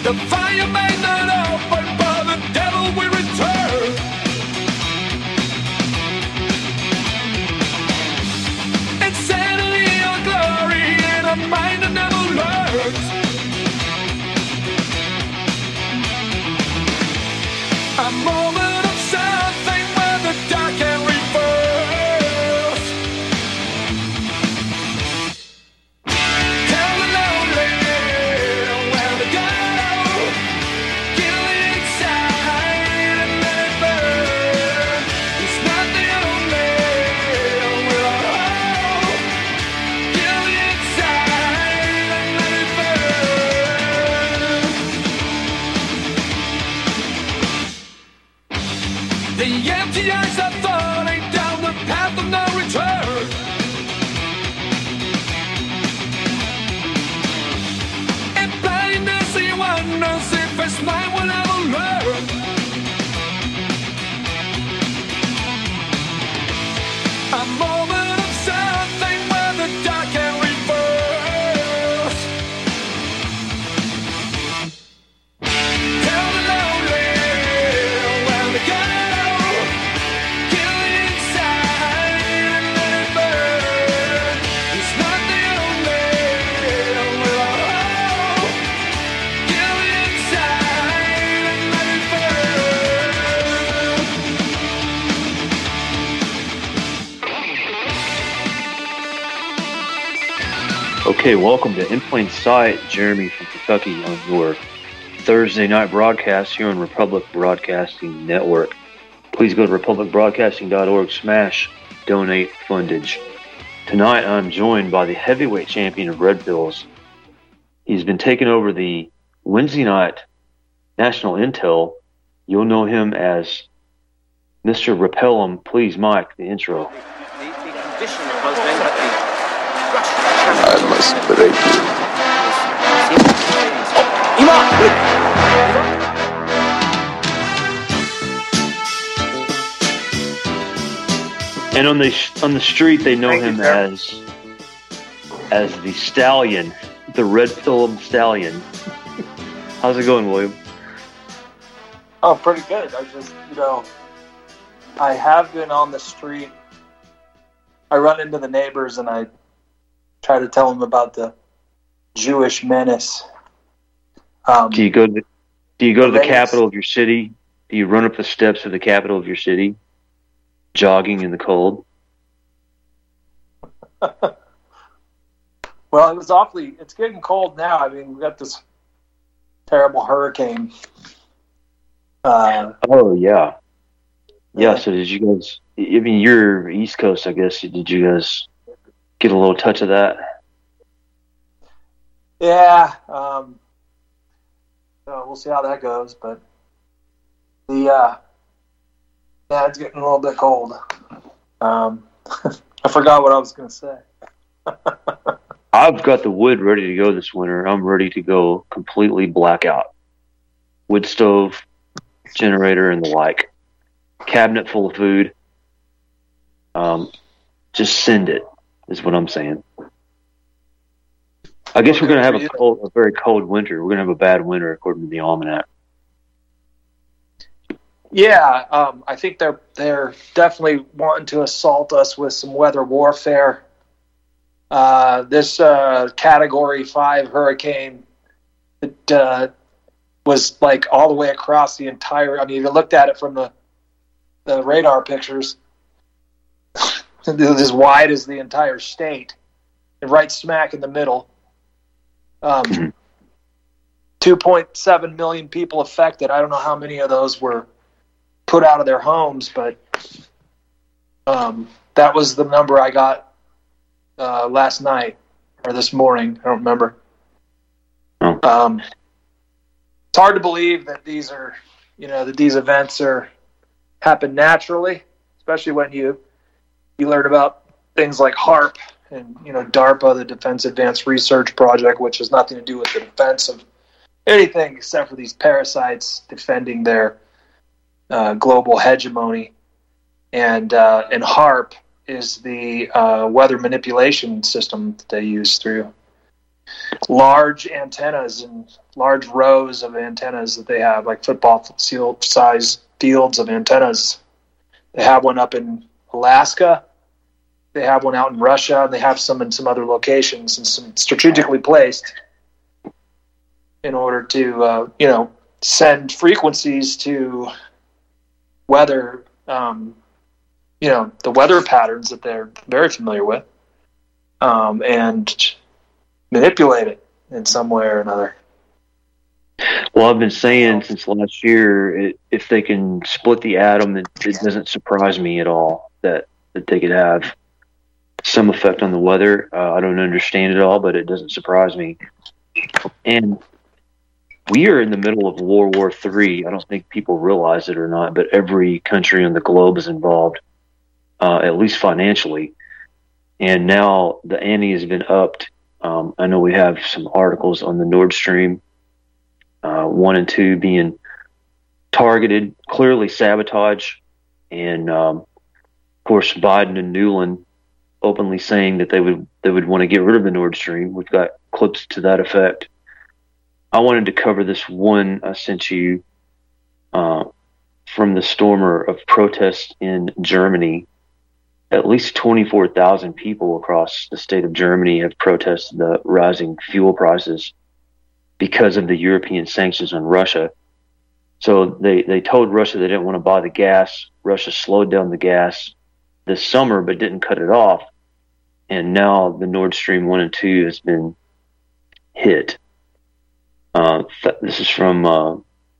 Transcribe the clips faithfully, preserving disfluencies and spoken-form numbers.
The fire may not open, but the devil will return. Insanity or glory in a mind that never learns. A moment of something where the dark can reverse. Tell the lonely where to go. Kill the inside and let it burn. It's not the only will I hold. Kill the inside and let it burn. The empty eyes are falling down the path of no return. In blindness he wonders if his mind will ever learn. A moment of something where the dark can reverse. Tell the lonely where to go. Kill the inside and let it burn. It's not the only will I hold. Kill the inside and let it burn. Okay, welcome to In Plain Sight. Jeremy from Kentucky on your Thursday night broadcast here on Republic Broadcasting Network. Please go to republic broadcasting dot org, smash donate fundage. Tonight I'm joined by the heavyweight champion of Red Pills. He's been taking over the Wednesday night National Intel. You'll know him as Mister Repellum. Please, Mike, the intro. The, the condition was then that the I must break And on the on the street, they know Thank you, him sir. as as the Stallion, the Red Pill Stallion. How's it going, William? Oh, pretty good. I just, you know, I have been on the street. I run into the neighbors and I try to tell them about the Jewish menace. Um, Do you go to Do you go to the Vegas. capital of your city? Do you run up the steps of the capital of your city, jogging in the cold? well, it was awfully, it's getting cold now. I mean, we've got this terrible hurricane. Uh, Oh yeah, yeah. Yeah. So did you guys? I mean, you're East Coast, I guess. Did you guys get a little touch of that? yeah. Um, so we'll see how that goes. But the, uh, yeah, it's getting a little bit cold. Um, I forgot what I was going to say. I've got the wood ready to go this winter. I'm ready to go completely blackout. Wood stove, generator, and the like. Cabinet full of food. Um, just send it, is what I'm saying. I guess we're going to have a cold, a very cold winter. We're going to have a bad winter, according to the almanac. Yeah, um, I think they're they're definitely wanting to assault us with some weather warfare. Uh, this uh, Category Five hurricane, it uh, was like all the way across the entire. I mean, if you looked at it from the the radar pictures, it was as wide as the entire state, and right smack in the middle. Um, two point seven million people affected. I don't know how many of those were put out of their homes, but um, that was the number I got uh, last night or this morning. I don't remember. Oh. Um, it's hard to believe that these are, you know, that these events are happen naturally, especially when you you learn about things like HARP and, you know, DARPA, the Defense Advanced Research Project, which has nothing to do with the defense of anything except for these parasites defending their uh, global hegemony. And uh, and HARP is the uh, weather manipulation system that they use through large antennas and large rows of antennas that they have, like football size fields of antennas. They have one up in Alaska. They have one out in Russia. And they have some in some other locations and some strategically placed in order to, uh, you know, send frequencies to weather, um, you know, the weather patterns that they're very familiar with, um, and manipulate it in some way or another. Well, I've been saying since last year, it, if they can split the atom, it, it doesn't surprise me at all that, that they could have some effect on the weather. Uh, I don't understand it all, but it doesn't surprise me. And we are in the middle of World War Three. I don't think people realize it or not, but every country on the globe is involved, uh, at least financially. And now the ante has been upped. Um, I know we have some articles on the Nord Stream uh, one and two being targeted, clearly sabotage. And, um, of course, Biden and Newland openly saying that they would they would want to get rid of the Nord Stream. We've got clips to that effect. I wanted to cover this one I sent you uh, from the stormer of protests in Germany. At least twenty-four thousand people across the state of Germany have protested the rising fuel prices because of the European sanctions on Russia. So they, they told Russia they didn't want to buy the gas. Russia slowed down the gas this summer but didn't cut it off. And now the Nord Stream one and two has been hit. Uh, th- this is from, uh,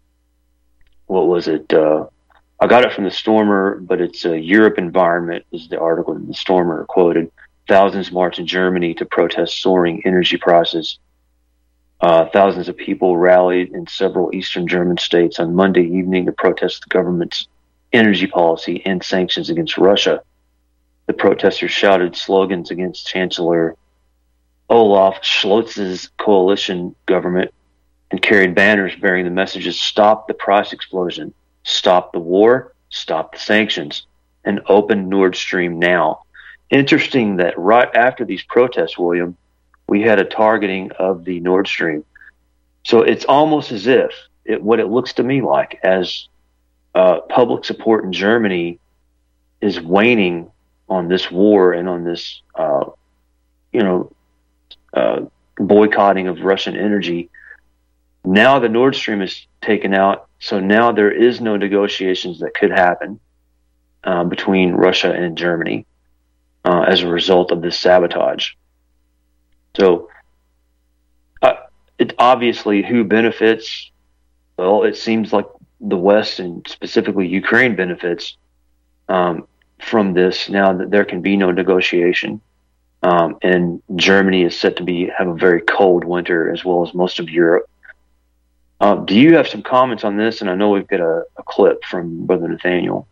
what was it? Uh, I got it from the Stormer, but it's a Europe Environment is the article in the Stormer quoted. Thousands march in Germany to protest soaring energy prices. Uh, thousands of people rallied in several eastern German states on Monday evening to protest the government's energy policy and sanctions against Russia. The protesters shouted slogans against Chancellor Olaf Scholz's coalition government and carried banners bearing the messages, "Stop the price explosion, stop the war, stop the sanctions, and open Nord Stream now." Interesting that right after these protests, William, we had a targeting of the Nord Stream. So it's almost as if, it, what it looks to me like, as uh, public support in Germany is waning on this war and on this, uh, you know, uh, boycotting of Russian energy. Now the Nord Stream is taken out, so now there is no negotiations that could happen uh, between Russia and Germany uh, as a result of this sabotage. So, uh, it obviously who benefits? Well, it seems like the West and specifically Ukraine benefits um, from this. Now that there can be no negotiation, um, and Germany is set to be have a very cold winter as well as most of Europe. Uh, do you have some comments on this? And I know we've got a, a clip from Brother Nathaniel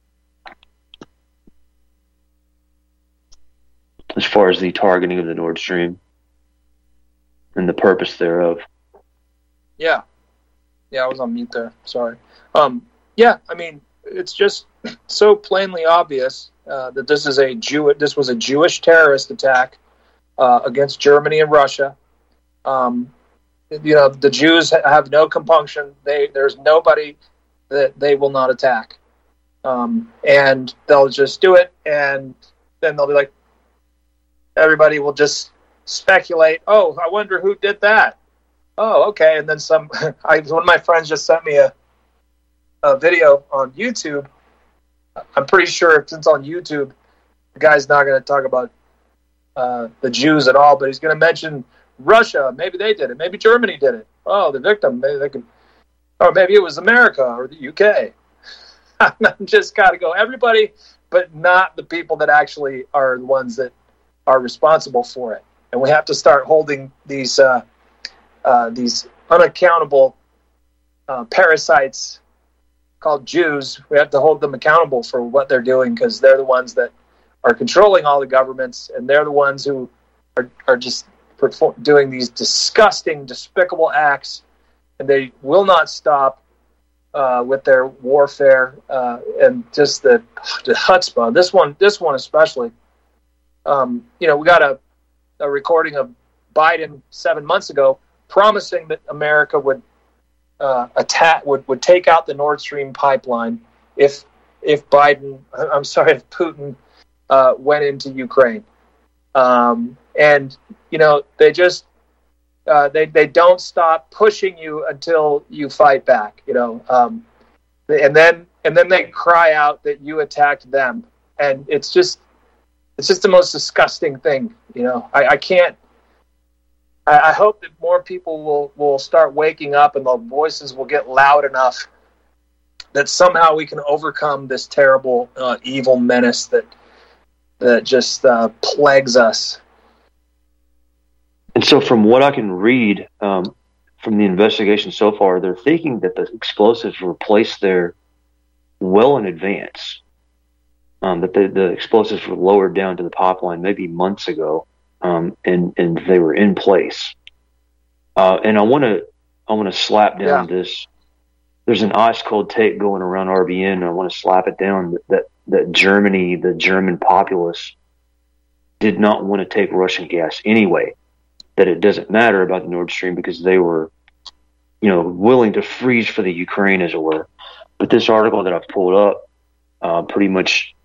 as far as the targeting of the Nord Stream and the purpose thereof. Yeah. Yeah, I was on mute there. Sorry. Um, yeah, I mean, it's just so plainly obvious uh, that this is a Jew. This was a Jewish terrorist attack uh, against Germany and Russia. Um, you know, the Jews have no compunction. They there's nobody that they will not attack, um, and they'll just do it. And then they'll be like, everybody will just speculate. Oh, I wonder who did that. Oh, okay. And then some. I one of my friends just sent me a a video on YouTube. I'm pretty sure if it's on YouTube, the guy's not going to talk about uh, the Jews at all, but he's going to mention Russia. Maybe they did it. Maybe Germany did it. Oh, the victim. Maybe they could. Or maybe it was America or the U K. I'm just got to go everybody, but not the people that actually are the ones that are responsible for it. And we have to start holding these uh, uh, these unaccountable uh, parasites called Jews. We have to hold them accountable for what they're doing, because they're the ones that are controlling all the governments, and they're the ones who are, are just perform, doing these disgusting, despicable acts, and they will not stop uh, with their warfare uh, and just the, the chutzpah. This one, this one especially. Um, you know, we got a, a recording of Biden seven months ago, promising that America would uh, attack, would, would take out the Nord Stream pipeline if if Biden, I'm sorry, if Putin uh, went into Ukraine. Um, and you know, they just uh, they they don't stop pushing you until you fight back. You know, um, and then and then they cry out that you attacked them, and it's just it's just the most disgusting thing. You know, I, I can't. I, I hope that more people will will start waking up, and the voices will get loud enough that somehow we can overcome this terrible, uh, evil menace that that just uh, plagues us. And so from what I can read um, from the investigation so far, they're thinking that the explosives were placed there well in advance, um, that the, the explosives were lowered down to the pipeline maybe months ago, um, and, and they were in place. Uh, and I want to I want to slap down Yeah. this. There's an ice cold take going around R B N. And I want to slap it down that, that that Germany, the German populace, did not want to take Russian gas anyway. That it doesn't matter about the Nord Stream because they were, you know, willing to freeze for the Ukraine, as it were. But this article that I've pulled up uh, pretty much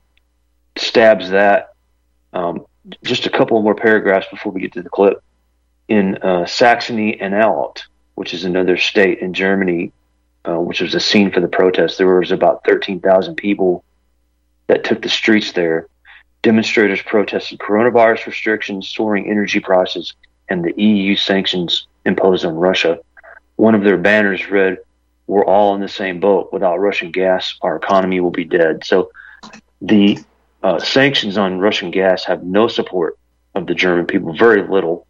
stabs that. Um, just a couple more paragraphs before we get to the clip. In uh, Saxony-Anhalt, which is another state in Germany, uh, which was a scene for the protest, there was about thirteen thousand people that took the streets there. Demonstrators protested coronavirus restrictions, soaring energy prices, and the E U sanctions imposed on Russia. One of their banners read, "We're all in the same boat. Without Russian gas, our economy will be dead." So the uh, sanctions on Russian gas have no support of the German people, very little,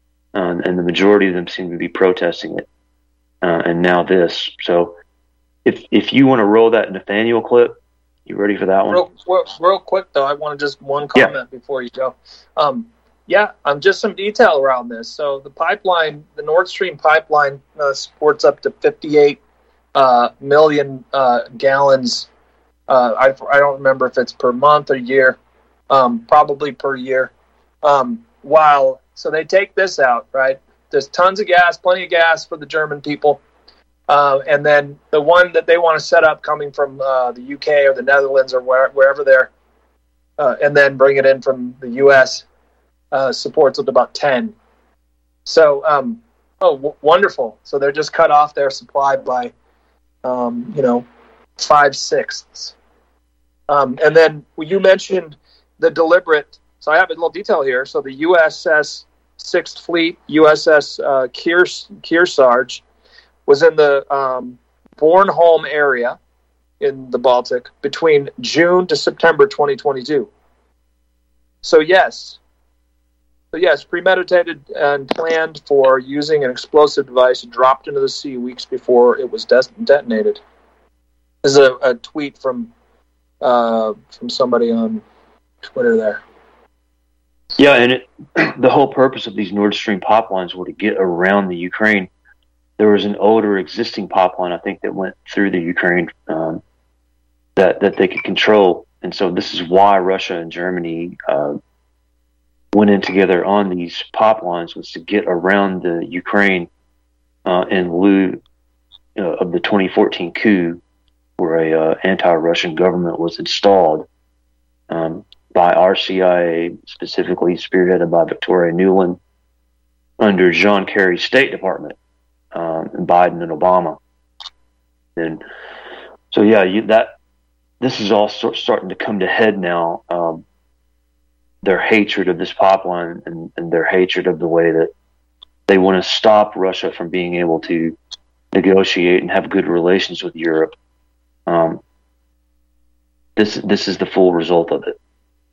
uh, and the majority of them seem to be protesting it. Uh, and now this. So if if you want to roll that Nathaniel clip, you ready for that one? Real, real, real quick though, I want to just one comment yeah. before you go. Um, yeah, um, just some detail around this. So the pipeline, the Nord Stream pipeline, uh, supports up to fifty-eight uh, million uh, gallons. Uh, I I don't remember if it's per month or year, um, probably per year. Um, while so they take this out, right? There's tons of gas, plenty of gas for the German people. Uh, and then the one that they want to set up coming from uh, the U K or the Netherlands or where, wherever they're, uh, and then bring it in from the U S, uh, supports with about ten. So, um, oh, w- wonderful. So they're just cut off their supply by, um, you know, five-sixths. Um, and then you mentioned the deliberate, so I have a little detail here. So the U S S Sixth Fleet, U S S uh, Kears, Kearsarge, was in the um, Bornholm area in the Baltic between June to September twenty twenty-two. So yes, so yes, premeditated and planned for using an explosive device dropped into the sea weeks before it was de- detonated. This is a, a tweet from uh, from somebody on Twitter there. Yeah, and it, the whole purpose of these Nord Stream pipelines were to get around the Ukraine. There was an older existing pipeline, I think, that went through the Ukraine um, that that they could control, and so this is why Russia and Germany uh, went in together on these pipelines, was to get around the Ukraine uh, in lieu uh, of the twenty fourteen coup, where a uh, anti-Russian government was installed um, by R C I A, specifically spearheaded by Victoria Nuland under John Kerry's State Department. Um, and Biden and Obama, and so yeah, you, that this is all sort, starting to come to head now. Um, their hatred of this pipeline and, and their hatred of the way that they want to stop Russia from being able to negotiate and have good relations with Europe. Um, this this is the full result of it.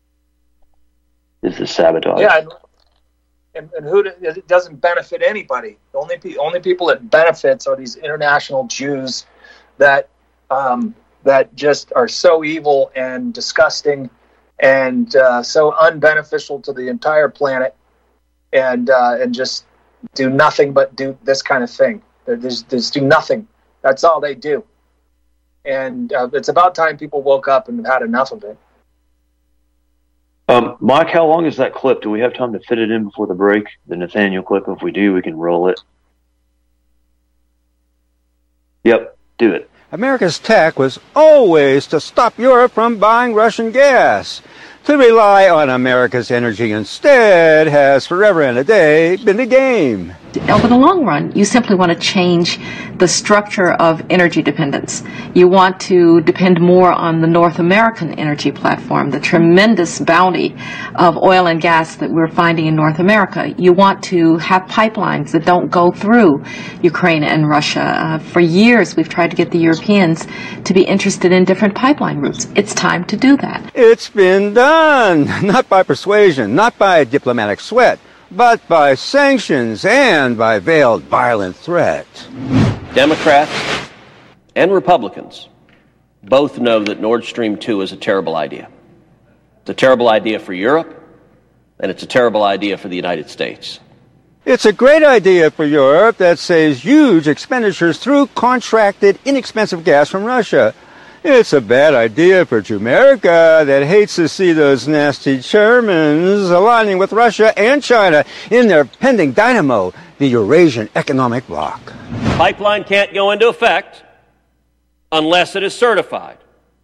Is the sabotage? Yeah. And- And, and who it doesn't benefit anybody. The only pe- only people it benefits are these international Jews that um, that just are so evil and disgusting and uh, so unbeneficial to the entire planet, and uh, and just do nothing but do this kind of thing. They just, they just do nothing. That's all they do. And uh, it's about time people woke up and had enough of it. Um, Mike, how long is that clip? Do we have time to fit it in before the break? The Nathaniel clip. If we do, we can roll it. Yep, do it. America's tack was always to stop Europe from buying Russian gas. To rely on America's energy instead has forever and a day been the game. Over the long run, you simply want to change the structure of energy dependence. You want to depend more on the North American energy platform, the tremendous bounty of oil and gas that we're finding in North America. You want to have pipelines that don't go through Ukraine and Russia. Uh, for years, we've tried to get the Europeans to be interested in different pipeline routes. It's time to do that. It's been done, not by persuasion, not by diplomatic sweat, but by sanctions and by veiled violent threat. Democrats and Republicans both know that Nord Stream two is a terrible idea. It's a terrible idea for Europe, and it's a terrible idea for the United States. It's a great idea for Europe that saves huge expenditures through contracted, inexpensive gas from Russia. It's a bad idea for Jamaica that hates to see those nasty Germans aligning with Russia and China in their pending dynamo, the Eurasian Economic Bloc. Pipeline can't go into effect unless it is certified.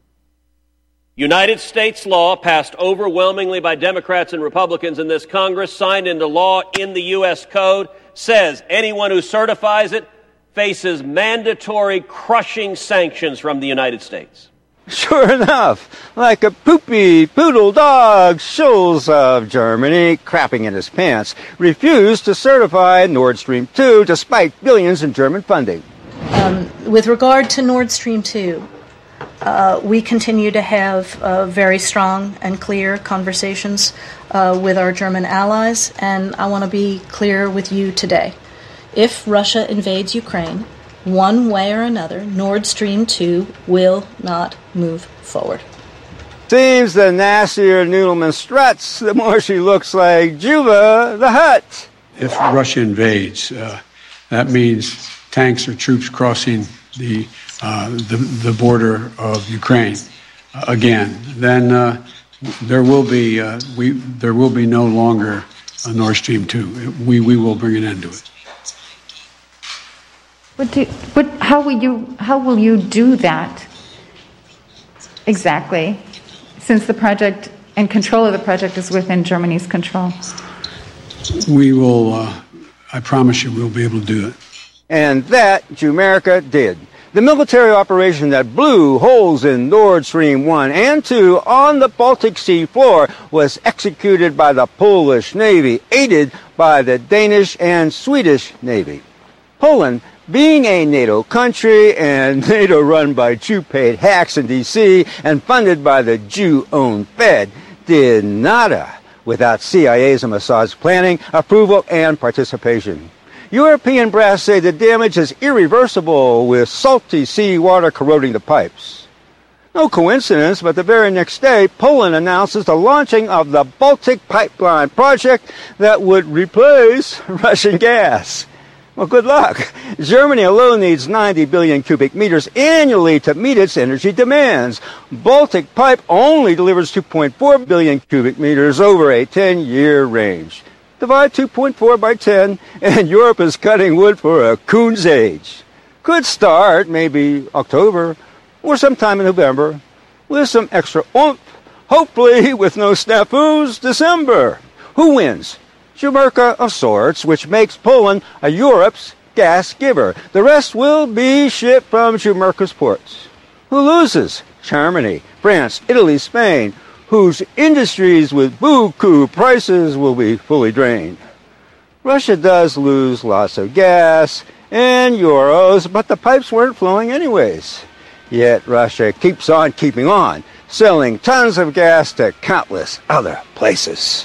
United States law, passed overwhelmingly by Democrats and Republicans in this Congress, signed into law in the U S Code, says anyone who certifies it faces mandatory crushing sanctions from the United States. Sure enough, like a poopy poodle dog, Scholz of Germany, crapping in his pants, refused to certify Nord Stream two despite billions in German funding. Um, with regard to Nord Stream two, uh, we continue to have uh, very strong and clear conversations uh, with our German allies, and I want to be clear with you today. If Russia invades Ukraine, one way or another, Nord Stream two will not move forward. Seems the nastier Noodleman struts, the more she looks like Juba the Hutt. If Russia invades, uh, that means tanks or troops crossing the uh, the, the border of Ukraine uh, again. Then uh, there will be uh, we there will be no longer a Nord Stream two. We we will bring an end to it. What do, what, how will you how will you do that exactly, since the project and control of the project is within Germany's control? We will, uh, I promise you, we'll be able to do it. And that Jumerica did. The military operation that blew holes in Nord Stream one and two on the Baltic Sea floor was executed by the Polish Navy, aided by the Danish and Swedish Navy. Poland, being a NATO country and NATO run by Jew-paid hacks in D C and funded by the Jew-owned Fed, did nada without C I A's and Mossad's planning, approval, and participation. European brass say the damage is irreversible, with salty seawater corroding the pipes. No coincidence, but the very next day, Poland announces the launching of the Baltic Pipeline project that would replace Russian gas. Well, good luck. Germany alone needs ninety billion cubic meters annually to meet its energy demands. Baltic Pipe only delivers two point four billion cubic meters over a ten-year range. Divide two point four by ten, and Europe is cutting wood for a coon's age. Could start maybe October or sometime in November with some extra oomph, hopefully with no snafus, December. Who wins? Jumerica of sorts, which makes Poland a Europe's gas giver. The rest will be shipped from Jumerica's ports. Who loses? Germany, France, Italy, Spain, whose industries with buku prices will be fully drained. Russia does lose lots of gas and euros, but the pipes weren't flowing anyways. Yet Russia keeps on keeping on, selling tons of gas to countless other places.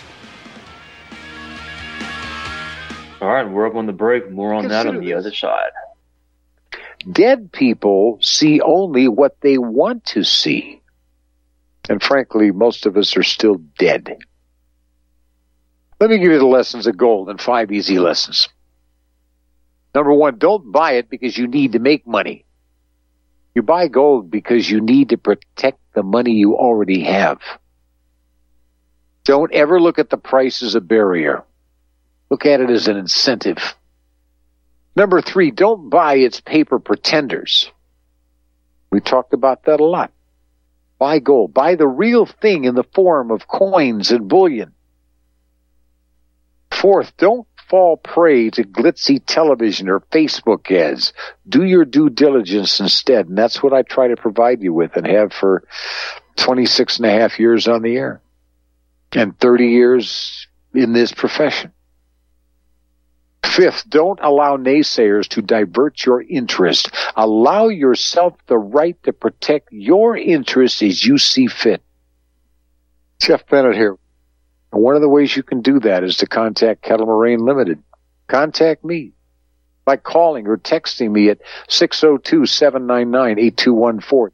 All right, we're up on the break. More on that on the other side. Dead people see only what they want to see. And frankly, most of us are still dead. Let me give you the lessons of gold in five easy lessons. Number one, don't buy it because you need to make money. You buy gold because you need to protect the money you already have. Don't ever look at the price as a barrier. Look at it as an incentive. Number three, don't buy its paper pretenders. We talked about that a lot. Buy gold. Buy the real thing in the form of coins and bullion. Fourth, don't fall prey to glitzy television or Facebook ads. Do your due diligence instead, and that's what I try to provide you with and have for twenty-six and a half years on the air and thirty years in this profession. Fifth, don't allow naysayers to divert your interest. Allow yourself the right to protect your interests as you see fit. Jeff Bennett here. And one of the ways you can do that is to contact Kettle Moraine Limited. Contact me by calling or texting me at six oh two, seven nine nine, eight two one four.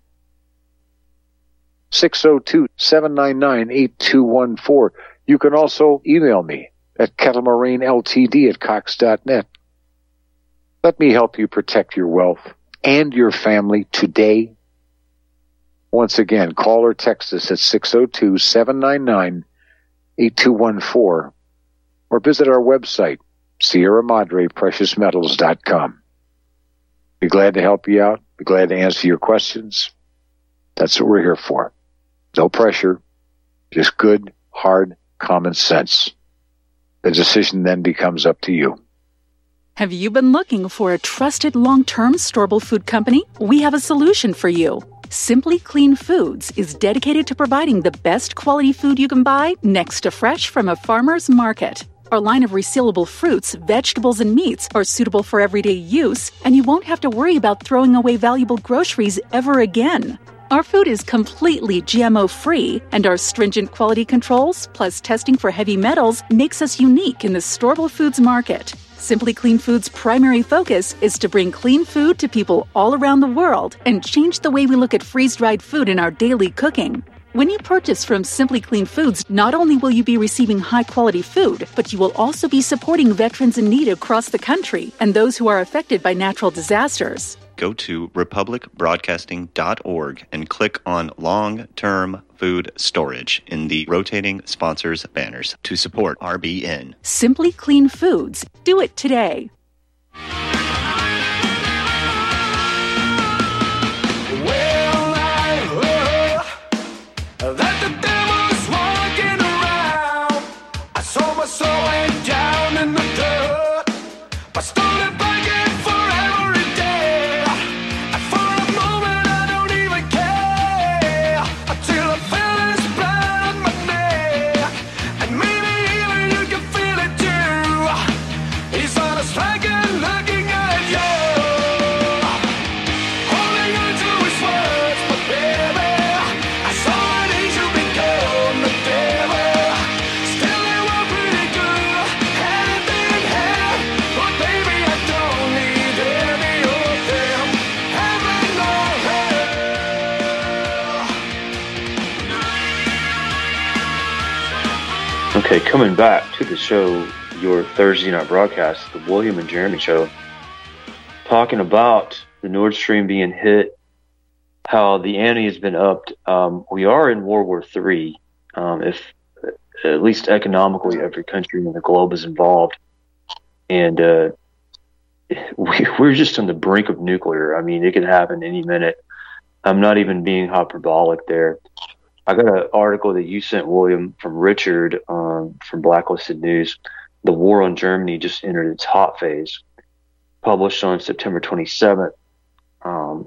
six oh two, seven nine nine, eight two one four. You can also email me at kettlemoraineltd at cox dot net. Let me help you protect your wealth and your family today. Once again, call or text us at six oh two, seven nine nine, eight two one four or visit our website, Sierra Madre Precious Metals dot com. Be glad to help you out. Be glad to answer your questions. That's what we're here for. No pressure, just good, hard, common sense. The decision then becomes up to you. Have you been looking for a trusted long-term storable food company? We have a solution for you. Simply Clean Foods is dedicated to providing the best quality food you can buy next to fresh from a farmer's market. Our line of resealable fruits, vegetables, and meats are suitable for everyday use, and you won't have to worry about throwing away valuable groceries ever again. Our food is completely G M O-free, and our stringent quality controls, plus testing for heavy metals, makes us unique in the storable foods market. Simply Clean Foods' primary focus is to bring clean food to people all around the world and change the way we look at freeze-dried food in our daily cooking. When you purchase from Simply Clean Foods, not only will you be receiving high-quality food, but you will also be supporting veterans in need across the country and those who are affected by natural disasters. Go to republic broadcasting dot org and click on Long-Term Food Storage in the rotating sponsors banners to support R B N. Simply Clean Foods. Do it today. Okay, coming back to the show, your Thursday night broadcast, the William and Jeremy show, talking about the Nord Stream being hit, how the ante has been upped. Um, we are in World War Three, um, if at least economically every country in the globe is involved. And uh, we, we're just on the brink of nuclear. I mean, it could happen any minute. I'm not even being hyperbolic there. I got an article that you sent, William, from Richard um, from Blacklisted News. The war on Germany just entered its hot phase, published on September twenty-seventh. Um,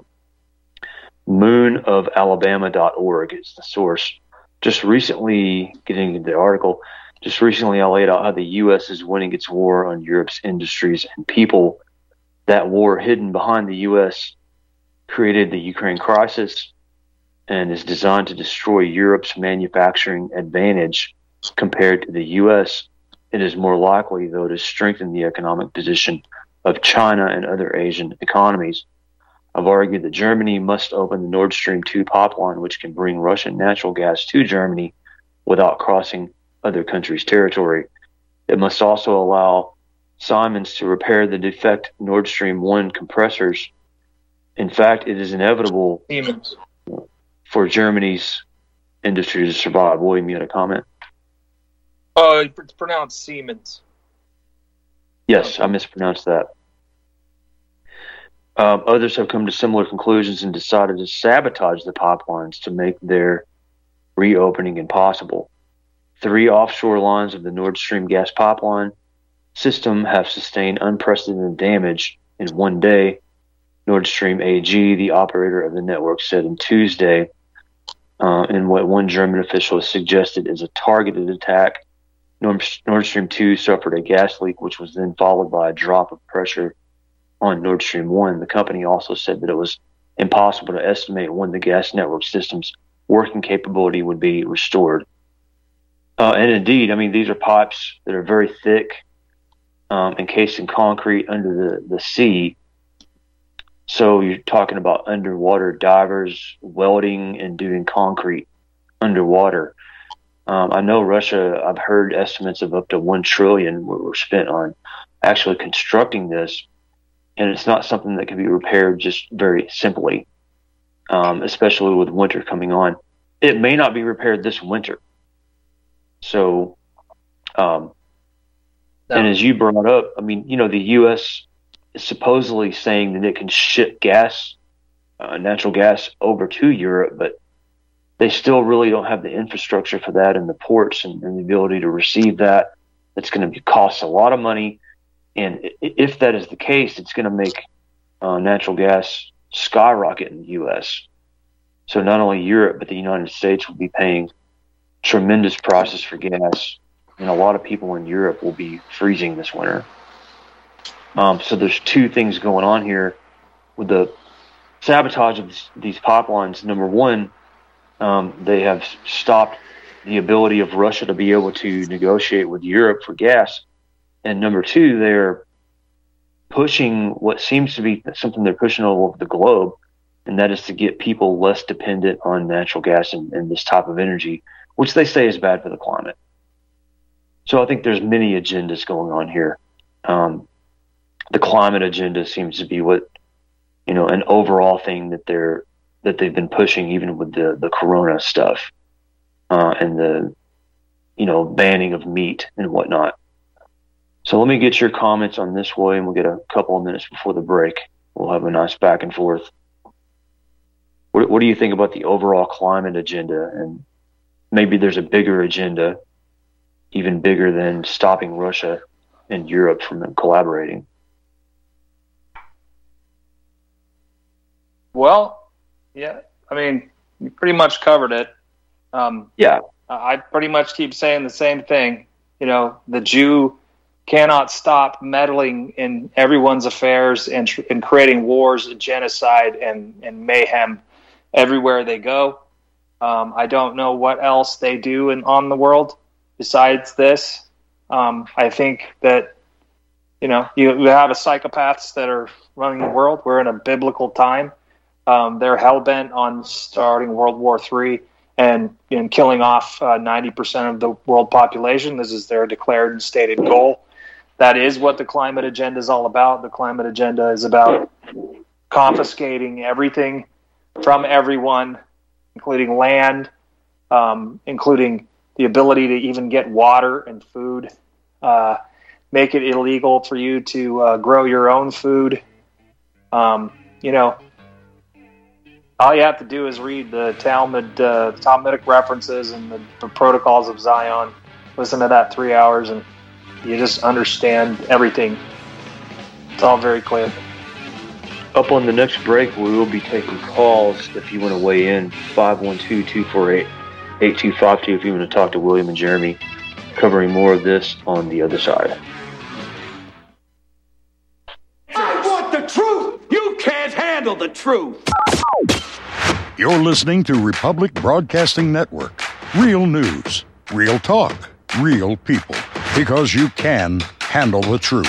moon of alabama dot org is the source. Just recently, getting into the article, just recently I laid out how the U S is winning its war on Europe's industries and people. That war hidden behind the U S created the Ukraine crisis and is designed to destroy Europe's manufacturing advantage compared to the U S. It is more likely, though, to strengthen the economic position of China and other Asian economies. I've argued that Germany must open the Nord Stream two pipeline, which can bring Russian natural gas to Germany without crossing other countries' territory. It must also allow Siemens to repair the defect Nord Stream one compressors. In fact, it is inevitable Siemens. for Germany's industry to survive. William, you had a comment? Oh, it's pronounced Siemens. Yes, I mispronounced that. Um, others have come to similar conclusions and decided to sabotage the pipelines to make their reopening impossible. Three offshore lines of the Nord Stream gas pipeline system have sustained unprecedented damage in one day. Nord Stream A G, the operator of the network, said on Tuesday, uh, in what one German official has suggested is a targeted attack. Nord, Nord Stream two suffered a gas leak, which was then followed by a drop of pressure on Nord Stream one. The company also said that it was impossible to estimate when the gas network system's working capability would be restored. Uh, and indeed, I mean, these are pipes that are very thick, um, encased in concrete under the, the sea. So you're talking about underwater divers welding and doing concrete underwater. Um, I know Russia, I've heard estimates of up to one trillion were spent on actually constructing this. And it's not something that can be repaired just very simply, um, especially with winter coming on. It may not be repaired this winter. So, um, no. And as you brought up, I mean, you know, the U S is supposedly saying that it can ship gas, uh, natural gas over to Europe, but they still really don't have the infrastructure for that and the ports and, and the ability to receive that. It's going to cost a lot of money. And if that is the case, it's going to make uh, natural gas skyrocket in the U S. So not only Europe, but the United States will be paying tremendous prices for gas, and a lot of people in Europe will be freezing this winter. Um, so there's two things going on here with the sabotage of this, these pipelines. Number one, um, they have stopped the ability of Russia to be able to negotiate with Europe for gas. And number two, they're pushing what seems to be something they're pushing all over the globe, and that is to get people less dependent on natural gas and, and this type of energy, which they say is bad for the climate. So I think there's many agendas going on here. Um, the climate agenda seems to be what, you know, an overall thing that they're that they've been pushing, even with the the corona stuff uh, and the, you know, banning of meat and whatnot. So let me get your comments on this, William. We'll get a couple of minutes before the break. We'll have a nice back and forth. What, what do you think about the overall climate agenda? And maybe there's a bigger agenda, even bigger than stopping Russia and Europe from collaborating. Well, yeah, I mean, you pretty much covered it. Um, yeah. I pretty much keep saying the same thing. You know, the Jew cannot stop meddling in everyone's affairs and, and creating wars, genocide, and, and mayhem everywhere they go. Um, I don't know what else they do in, on the world besides this. Um, I think that, you know, you, you have a psychopaths that are running the world. We're in a biblical time. Um, they're hell-bent on starting World War Three and, and killing off uh, ninety percent of the world population. This is their declared and stated goal. That is what the climate agenda is all about. The climate agenda is about confiscating everything from everyone, including land, um, including the ability to even get water and food, uh, make it illegal for you to uh, grow your own food. Um, you know, all you have to do is read the Talmud, uh, Talmudic references and the, the protocols of Zion. Listen to that three hours and you just understand everything. It's all very clear. Up on the next break, we will be taking calls if you want to weigh in. five one two, two four eight, eight two five two if you want to talk to William and Jeremy, covering more of this on the other side. I want the truth! You can't handle the truth! You're listening to Republic Broadcasting Network. Real news, real talk, real people. Because you can handle the truth.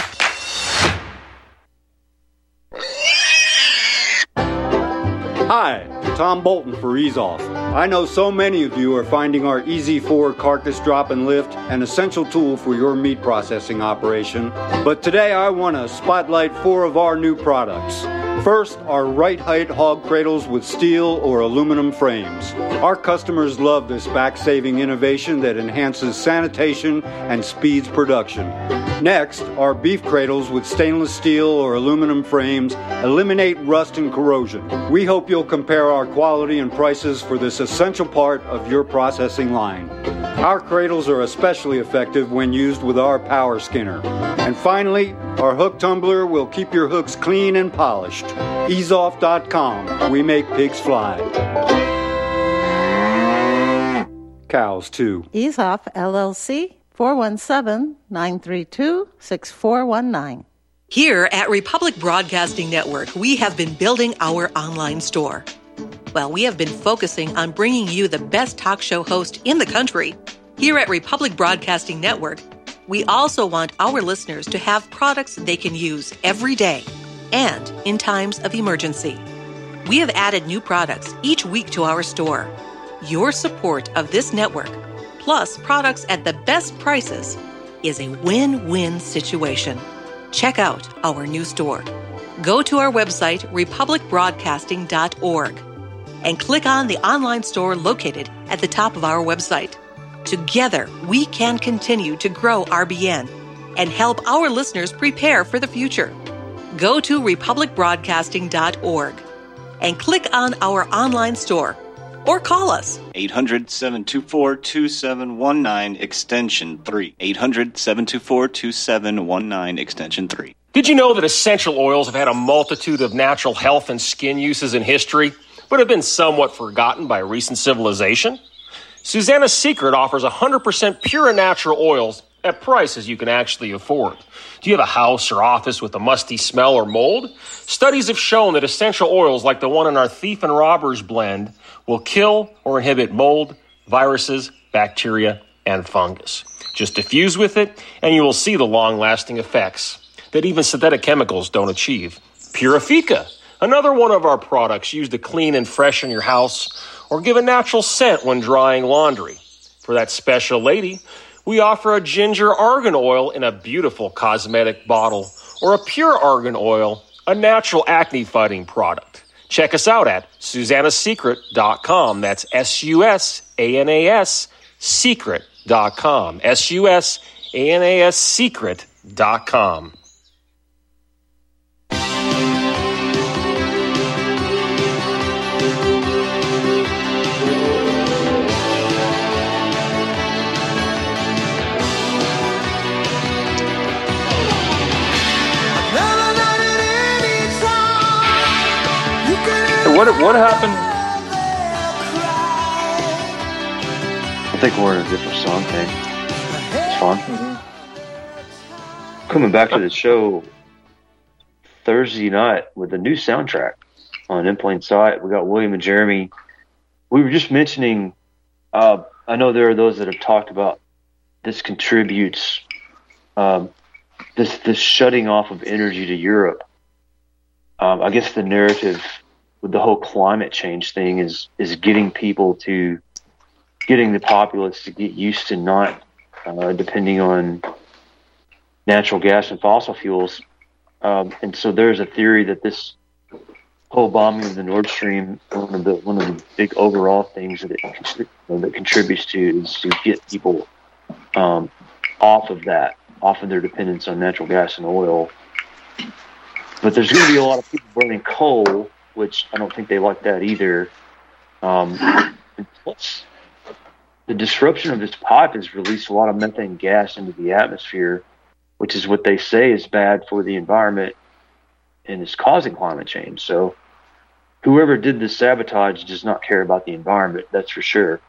Hi, Tom Bolton for Ease Off. I know so many of you are finding our Easy four carcass drop and lift an essential tool for your meat processing operation. But today I want to spotlight four of our new products. First are right height hog cradles with steel or aluminum frames. Our customers love this back-saving innovation that enhances sanitation and speeds production. Next are beef cradles with stainless steel or aluminum frames, eliminate rust and corrosion. We hope you'll compare our quality and prices for this essential part of your processing line. Our cradles are especially effective when used with our power skinner. And finally, our hook tumbler will keep your hooks clean and polished. ease off dot com. We make pigs fly. Cows, too. EaseOff, L L C, four one seven, nine three two, six four one nine. Here at Republic Broadcasting Network, we have been building our online store. Well, we have been focusing on bringing you the best talk show host in the country. Here at Republic Broadcasting Network, we also want our listeners to have products they can use every day and in times of emergency. We have added new products each week to our store. Your support of this network, plus products at the best prices, is a win-win situation. Check out our new store. Go to our website, republic broadcasting dot org, and click on the online store located at the top of our website. Together, we can continue to grow R B N and help our listeners prepare for the future. Go to republic broadcasting dot org and click on our online store or call us. eight hundred, seven two four, two seven one nine, extension three. eight hundred, seven two four, two seven one nine, extension three. Did you know that essential oils have had a multitude of natural health and skin uses in history, but have been somewhat forgotten by recent civilization? Susanna's Secret offers one hundred percent pure and natural oils at prices you can actually afford. Do you have a house or office with a musty smell or mold? Studies have shown that essential oils like the one in our Thief and Robbers blend will kill or inhibit mold, viruses, bacteria, and fungus. Just diffuse with it, and you will see the long-lasting effects that even synthetic chemicals don't achieve. Purifica, another one of our products used to clean and freshen your house or give a natural scent when drying laundry. For that special lady, we offer a ginger argan oil in a beautiful cosmetic bottle, or a pure argan oil, a natural acne-fighting product. Check us out at susanna secret dot com. That's S U S A N A S secret dot com. S U S A N A S secret dot com. What what happened? I think we're in a different song thing. It's fun. Mm-hmm. Coming back to the show Thursday night with a new soundtrack on In Plain Sight. We got William and Jeremy. We were just mentioning, uh, I know there are those that have talked about this contributes, um, this this shutting off of energy to Europe. Um, I guess the narrative with the whole climate change thing is is getting people to getting the populace to get used to not uh, depending on natural gas and fossil fuels. Um, and so there's a theory that this whole bombing of the Nord Stream, one of the one of the big overall things that it that contributes to is to get people um, off of that, off of their dependence on natural gas and oil. But there's going to be a lot of people burning coal, which I don't think they like that either. Um, plus, the disruption of this pipe has released a lot of methane gas into the atmosphere, which is what they say is bad for the environment and is causing climate change. So whoever did this sabotage does not care about the environment, that's for sure.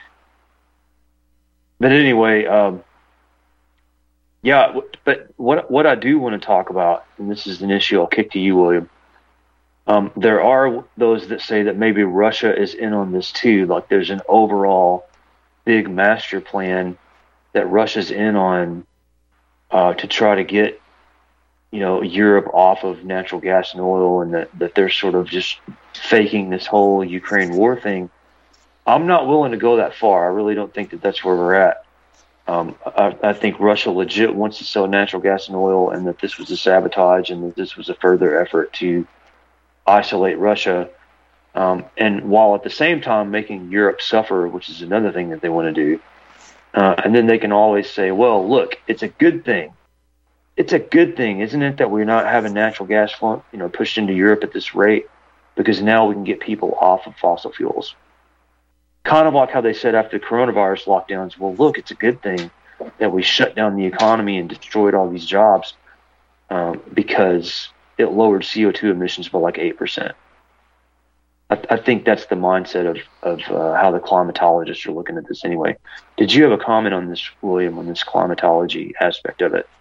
But anyway, um, yeah, but what what I do want to talk about, and this is an issue I'll kick to you, William, um, there are those that say that maybe Russia is in on this too, like there's an overall big master plan that Russia's in on uh, to try to get, you know, Europe off of natural gas and oil, and that, that they're sort of just faking this whole Ukraine war thing. I'm not willing to go that far. I really don't think that that's where we're at. Um, I, I think Russia legit wants to sell natural gas and oil, and that this was a sabotage, and that this was a further effort to isolate Russia, um, and while at the same time making Europe suffer, which is another thing that they want to do. Uh, and then they can always say, well, look, it's a good thing. It's a good thing, isn't it, that we're not having natural gas, you know, pushed into Europe at this rate, because now we can get people off of fossil fuels. Kind of like how they said after the coronavirus lockdowns, well, look, it's a good thing that we shut down the economy and destroyed all these jobs um, because it lowered C O two emissions by like eight percent. I, I think that's the mindset of, of uh, how the climatologists are looking at this anyway. Did you have a comment on this, William, on this climatology aspect of it?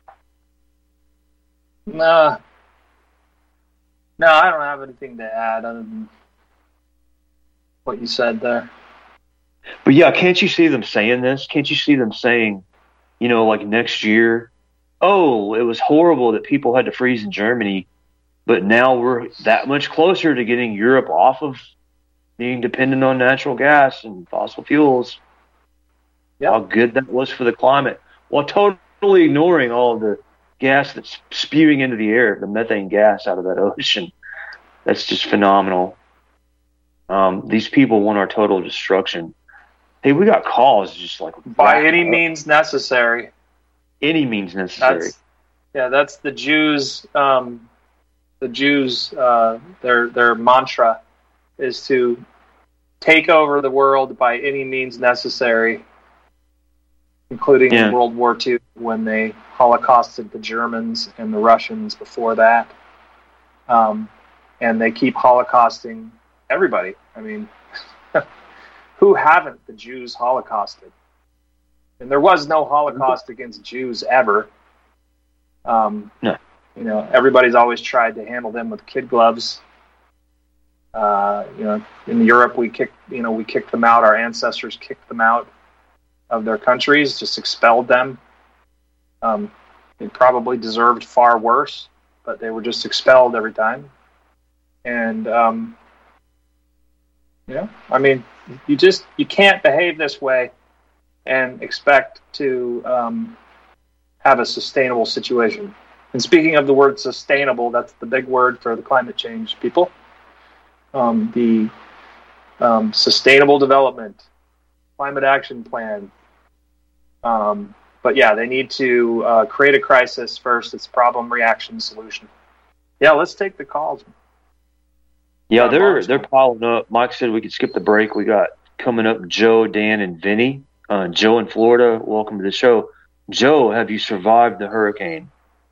Nah. No, I don't have anything to add other than what you said there. But yeah, can't you see them saying this? Can't you see them saying, you know, like next year, oh, it was horrible that people had to freeze in Germany, but now we're that much closer to getting Europe off of being dependent on natural gas and fossil fuels. Yep. How good that was for the climate, while totally ignoring all of the gas that's spewing into the air, the methane gas out of that ocean. That's just phenomenal. Um, these people want our total destruction. Hey, we got calls just like by any means necessary. Any means necessary. That's, yeah, that's the Jews. Um, the Jews, uh, their their mantra is to take over the world by any means necessary, including yeah. in World War Two when they holocausted the Germans and the Russians before that. Um, and they keep holocausting everybody. I mean, who haven't the Jews holocausted? And there was no Holocaust against Jews ever. Um, no. You know, everybody's always tried to handle them with kid gloves. Uh, you know, in Europe, we kicked, you know, we kicked them out. Our ancestors kicked them out of their countries, just expelled them. Um, they probably deserved far worse, but they were just expelled every time. And, um, you know, I mean, you just, you can't behave this way and expect to um, have a sustainable situation. And speaking of the word sustainable, that's the big word for the climate change people. Um, the um, Sustainable Development Climate Action Plan. Um, but yeah, they need to uh, create a crisis first. It's problem, reaction, solution. Yeah, let's take the calls. Yeah, they're they're piling up. Mike said we could skip the break. We got coming up Joe, Dan, and Vinny. Uh, Joe in Florida, welcome to the show. Joe, have you survived the hurricane?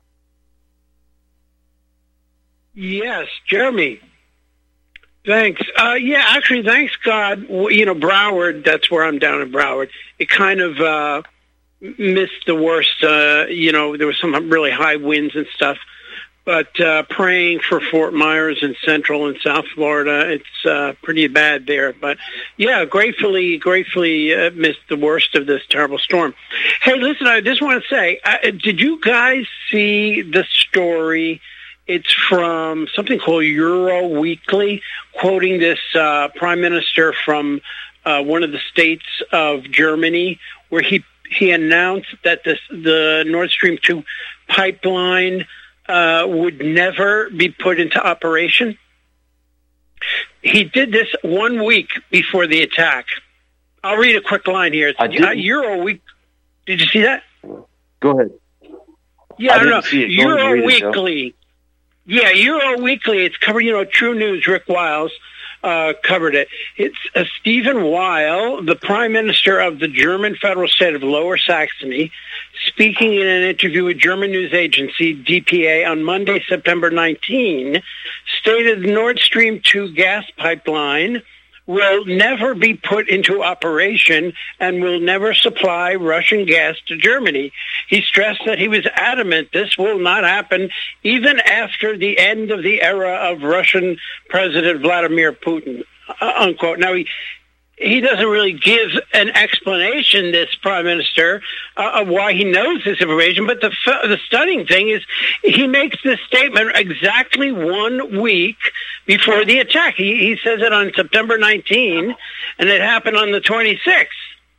Yes, Jeremy. Thanks. Uh, yeah, actually, thanks God. You know, Broward, that's where I'm down in Broward. It kind of uh, missed the worst. Uh, you know, there was some really high winds and stuff. But uh, praying for Fort Myers and Central and South Florida, it's uh, pretty bad there. But, yeah, gratefully, gratefully uh, missed the worst of this terrible storm. Hey, listen, I just want to say, uh, did you guys see the story? It's from something called Euro Weekly, quoting this uh, prime minister from uh, one of the states of Germany, where he he announced that this, the Nord Stream two pipeline uh, would never be put into operation. He did this one week before the attack. I'll read a quick line here. I did. Uh, Euro Week. Did you see that? Go ahead. Yeah, I I don't didn't know. see it. Go Euro ahead and read it, Joe. Weekly. Yeah, Euro Weekly. It's covered, you know, True News. Rick Wiles uh, covered it. It's uh, Stephen Weil, the Prime Minister of the German federal state of Lower Saxony, speaking in an interview with German news agency D P A on Monday, September nineteenth, stated the Nord Stream two gas pipeline will never be put into operation and will never supply Russian gas to Germany. He stressed that he was adamant this will not happen even after the end of the era of Russian President Vladimir Putin, uh, unquote. Now, he, he doesn't really give an explanation, this prime minister, uh, of why he knows this information, but the the stunning thing is he makes this statement exactly one week before the attack. He, he says it on September nineteenth, and it happened on the twenty-sixth.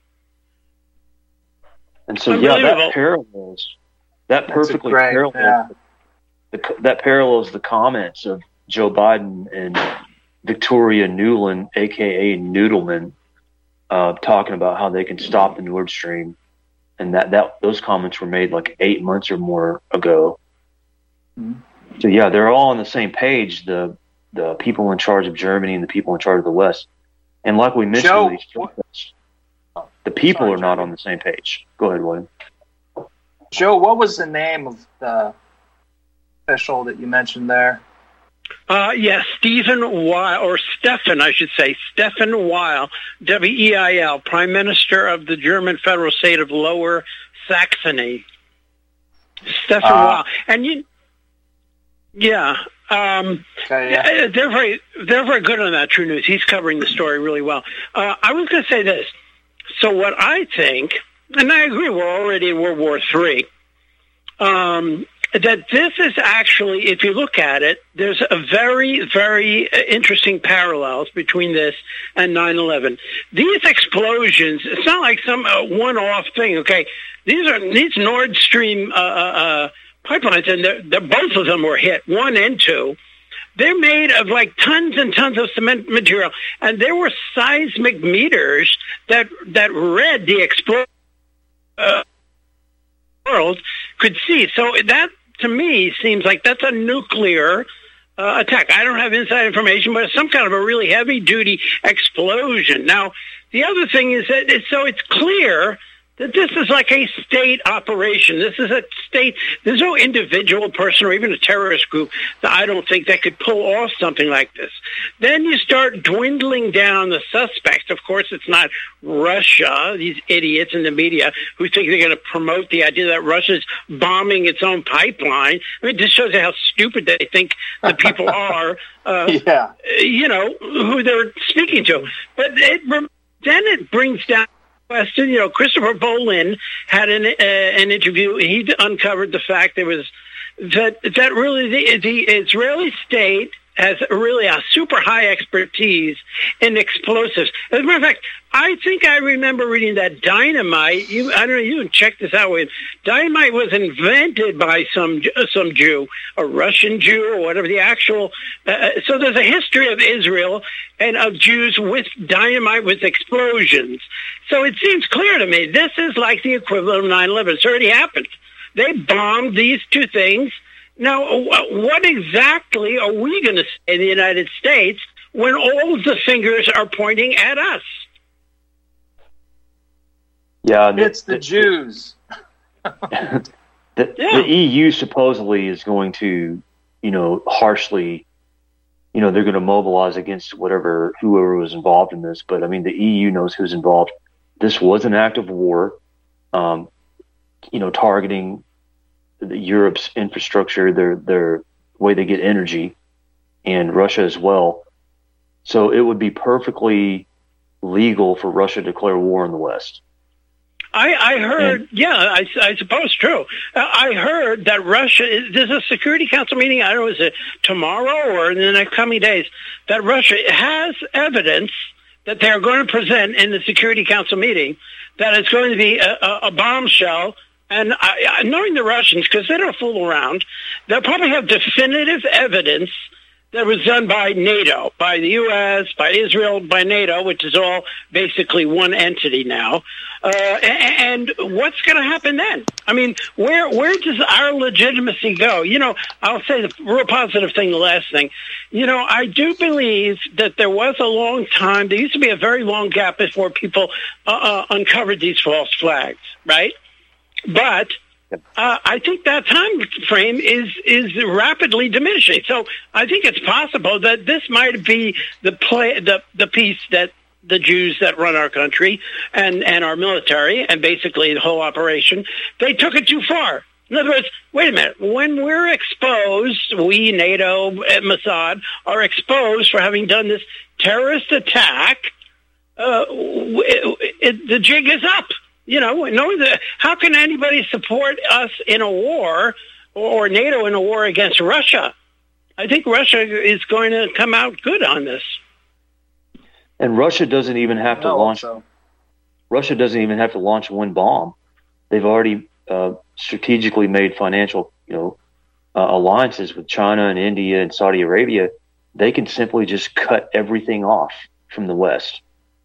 And so, yeah, that parallels, that perfectly great, parallels, yeah. the, that parallels the comments of Joe Biden and Victoria Nuland, aka Noodleman, uh, talking about how they can stop the Nord Stream, and that, that those comments were made like eight months or more ago. Mm-hmm. So yeah, they're all on the same page. The the people in charge of Germany and the people in charge of the West, and like we mentioned, Joe, with these protests, the people Sorry, are not Joe. on the same page. Go ahead, William. Joe, what was the name of the official that you mentioned there? Uh, yes, Stephen Weil, or Stefan, I should say, Stefan Weil, W E I L, Prime Minister of the German federal state of Lower Saxony. Stefan uh, Weil. And you, yeah, um, okay, yeah. they're very, they're very good on that, True News. He's covering the story really well. Uh, I was going to say this. So what I think, and I agree, we're already in World War Three, um, that this is actually, if you look at it, there's a very, very interesting parallels between this and nine eleven. These explosions, it's not like some uh, one-off thing, okay? These are these Nord Stream uh, uh, pipelines, and they're, they're, both of them were hit, one and two. They're made of like tons and tons of cement material, and there were seismic meters that that read the explosion uh, world could see. So that, to me, seems like that's a nuclear uh, attack. I don't have inside information, but it's some kind of a really heavy-duty explosion. Now, the other thing is that it's, so it's clear that this is like a state operation. This is a state. There's no individual person or even a terrorist group that I don't think that could pull off something like this. Then you start dwindling down the suspects. Of course, it's not Russia, these idiots in the media who think they're going to promote the idea that Russia's bombing its own pipeline. I mean, this shows you how stupid they think the people are, uh, yeah. you know, who they're speaking to. But it, then it brings down question. You know, Christopher Bolin had an uh, an interview. He uncovered the fact there was that that really the, the Israeli state has really a super high expertise in explosives. As a matter of fact, I think I remember reading that dynamite. You, I don't know. You can check this out. With dynamite was invented by some some Jew, a Russian Jew, or whatever. The actual. Uh, so there's a history of Israel and of Jews with dynamite with explosions. So it seems clear to me this is like the equivalent of nine eleven. It's already happened. They bombed these two things. Now, what exactly are we going to say in the United States when all the fingers are pointing at us? Yeah, the, it's the, the Jews. the, yeah. the E U supposedly is going to, you know, harshly, you know, they're going to mobilize against whatever, whoever was involved in this. But I mean, the E U knows who's involved. This was an act of war, um, you know, targeting the Europe's infrastructure, their their way they get energy, and Russia as well. So it would be perfectly legal for Russia to declare war on the West. I, I heard, yeah, I, I suppose true. Uh, I heard that Russia, is, there's a Security Council meeting, I don't know, is it tomorrow or in the next coming days, that Russia has evidence that they're going to present in the Security Council meeting that it's going to be a, a, a bombshell. And I, knowing the Russians, because they don't fool around, they'll probably have definitive evidence that was done by NATO, by the U S, by Israel, by NATO, which is all basically one entity now. Uh, and, and what's going to happen then? I mean, where where does our legitimacy go? You know, I'll say the real positive thing, the last thing. You know, I do believe that there was a long time, there used to be a very long gap before people uh, uh, uncovered these false flags, right? But uh, I think that time frame is is rapidly diminishing. So I think it's possible that this might be the play, the the piece that the Jews that run our country and, and our military and basically the whole operation, they took it too far. In other words, wait a minute. When we're exposed, we, NATO, Mossad, are exposed for having done this terrorist attack, uh, it, it, the jig is up. You know, knowing that, how can anybody support us in a war or NATO in a war against Russia? I think Russia is going to come out good on this. And Russia doesn't even have to no, launch. So. Russia doesn't even have to launch one bomb. They've already uh, strategically made financial, you know, uh, alliances with China and India and Saudi Arabia they can simply just cut everything off from the West.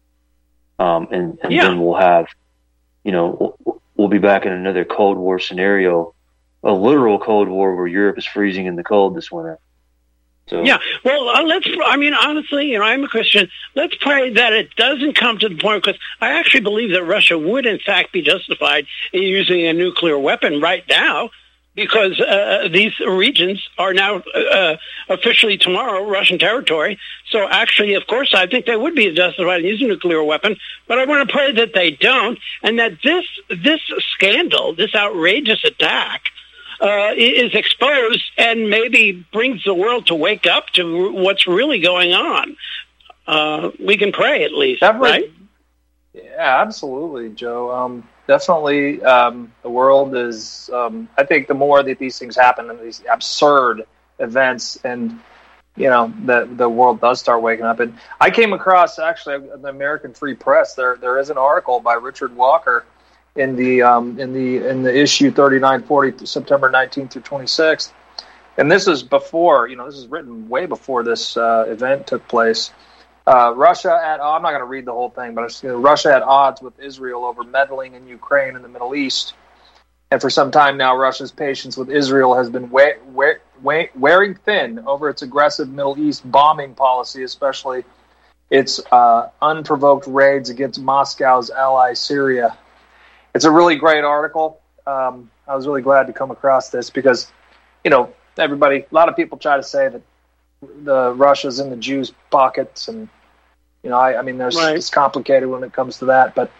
Um, and and Yeah. then we'll have, you know, we'll, we'll be back in another Cold War scenario, a literal Cold War where Europe is freezing in the cold this winter. So, Yeah, well, uh, let's, I mean, honestly, you know, I'm a Christian. Let's pray that it doesn't come to the point, because I actually believe that Russia would, in fact, be justified in using a nuclear weapon right now, because uh, these regions are now uh, officially tomorrow Russian territory. So actually, of course, I think they would be justified in using a nuclear weapon, but I want to pray that they don't, and that this this scandal, this outrageous attack, Uh, is exposed and maybe brings the world to wake up to what's really going on. Uh, we can pray at least, Definitely. right? Yeah, absolutely, Joe. Um, definitely, um, the world is. Um, I think the more that these things happen and these absurd events, and you know, the the world does start waking up. And I came across actually the American Free Press. There there is an article by Richard Walker in the um, in the in the issue thirty-nine forty, September nineteenth through twenty-sixth, and this is before, you know, this is written way before this uh, event took place. Uh, Russia at oh, I'm not going to read the whole thing, but it's, you know, Russia at odds with Israel over meddling in Ukraine and the Middle East, and for some time now, Russia's patience with Israel has been we- we- we- wearing thin over its aggressive Middle East bombing policy, especially its uh, unprovoked raids against Moscow's ally Syria. It's a really great article. Um, I was really glad to come across this because, you know, everybody, a lot of people try to say that the Russia's in the Jews' pockets, and you know, I, I mean, there's Right. it's complicated when it comes to that. But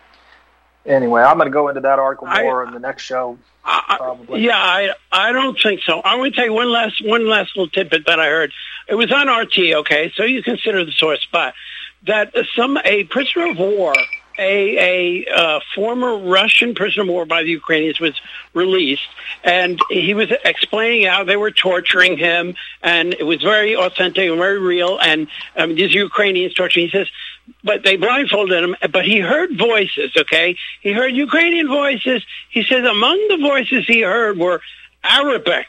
anyway, I'm going to go into that article I- more in the next show. Probably. Yeah, I I don't think so. I want to tell you one last one last little tidbit that I heard. It was on R T, okay, so you consider the source, but that some a prisoner of war, a a uh, former Russian prisoner of war by the Ukrainians was released, and he was explaining how they were torturing him, and it was very authentic and very real. And um, these Ukrainians torturing. He says, but they blindfolded him, but he heard voices, okay? He heard Ukrainian voices. He says among the voices he heard were Arabic,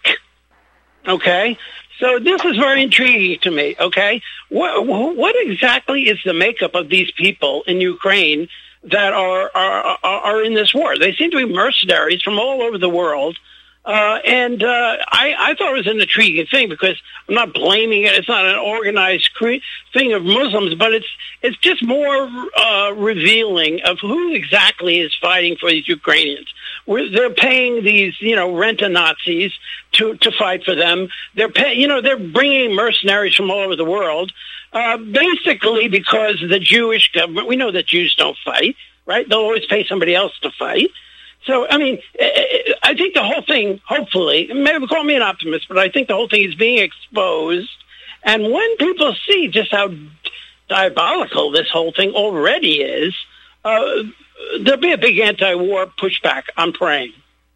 okay? So this is very intriguing to me, okay? What, what exactly is the makeup of these people in Ukraine that are, are, are in this war? They seem to be mercenaries from all over the world. Uh, and uh, I, I thought it was an intriguing thing because I'm not blaming it. It's not an organized cre- thing of Muslims, but it's it's just more uh, revealing of who exactly is fighting for these Ukrainians. We're, they're paying these, you know, rent-a-Nazis to to fight for them. They're pay, you know, they're bringing mercenaries from all over the world, uh, basically because the Jewish government. We know that Jews don't fight, right? They'll always pay somebody else to fight. So, I mean, I think the whole thing, hopefully, maybe call me an optimist, but I think the whole thing is being exposed. And when people see just how diabolical this whole thing already is, uh, there'll be a big anti-war pushback. I'm praying.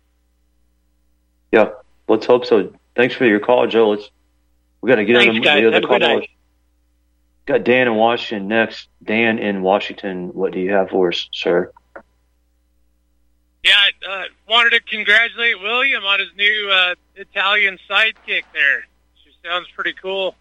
Yeah, let's hope so. Thanks for your call, Joe. Let's, we got to get Thanks, on the, guys. the other Have a good call. night. Got Dan in Washington next. Dan in Washington, what do you have for us, sir? Yeah, I uh, wanted to congratulate William on his new uh, Italian sidekick there. She sounds pretty cool.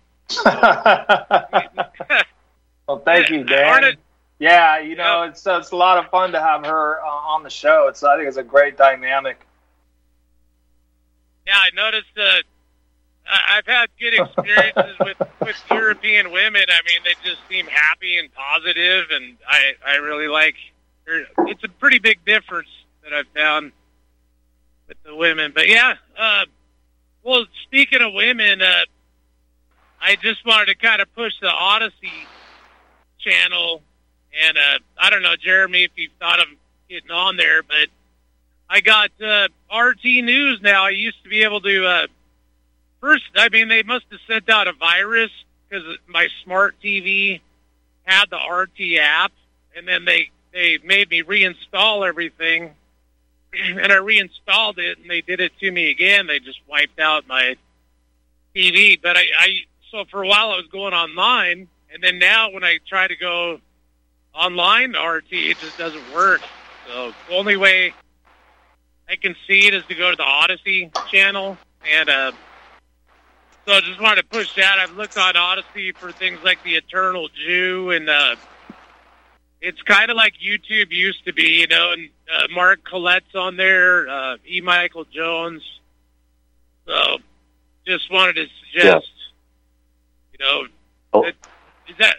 Well, thank you, Dan. Yeah, you know, it's it's a lot of fun to have her uh, on the show. It's I think it's a great dynamic. Yeah, I noticed uh, I- I've had good experiences with, with European women. I mean, they just seem happy and positive, and I, I really like her. It's a pretty big difference that I've found with the women. But yeah, uh, well, speaking of women, uh, I just wanted to kind of push the Odyssey channel. And uh, I don't know, Jeremy, if you've thought of getting on there, but I got uh, R T News now. I used to be able to, uh, first, I mean, they must have sent out a virus because my smart T V had the R T app, and then they, they made me reinstall everything, and I reinstalled it, and they did it to me again. They just wiped out my T V. But I, I so for a while I was going online, and then now when I try to go online R T, it just doesn't work. So the only way I can see it is to go to the Odyssey channel, and uh, so I just wanted to push that. I've looked on Odyssey for things like the Eternal Jew, and uh, it's kind of like YouTube used to be, you know. And uh, Mark Collette's on there, uh, E. Michael Jones. So, just wanted to suggest, yeah. you know, oh. that, is that?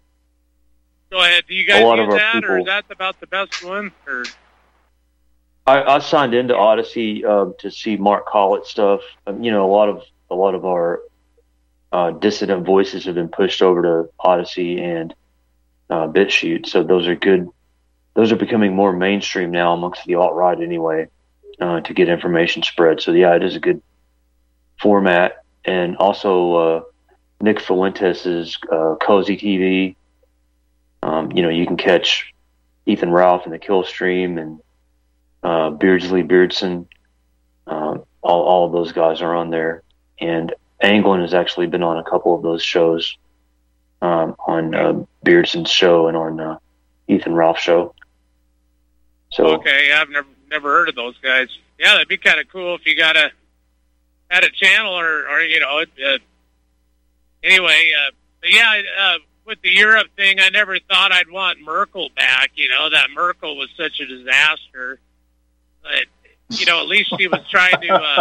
Go ahead. Do you guys use that, people, or is that about the best one? Or I, I signed into Odyssey uh, to see Mark Collett stuff. Um, you know, a lot of a lot of our uh, dissident voices have been pushed over to Odyssey and uh, BitChute, so those are good. Those are becoming more mainstream now amongst the alt-right anyway, uh, to get information spread. So yeah, it is a good format. And also uh, Nick Fuentes's uh, Cozy T V. Um, you know, you can catch Ethan Ralph in the Kill Stream and uh, Beardsley Beardson. Uh, all, all of those guys are on there. And Anglin has actually been on a couple of those shows, um, on uh, Beardson's show and on uh, Ethan Ralph's show. So okay, I've never never heard of those guys. Yeah, that'd be kind of cool if you got a had a channel or or you know. Uh, anyway, uh, but yeah. Uh, With the Europe thing, I never thought I'd want Merkel back. You know, that Merkel was such a disaster. But, you know, at least she was trying to, uh,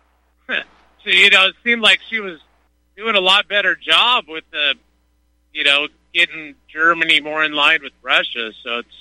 so, you know, it seemed like she was doing a lot better job with the, you know, getting Germany more in line with Russia. So it's.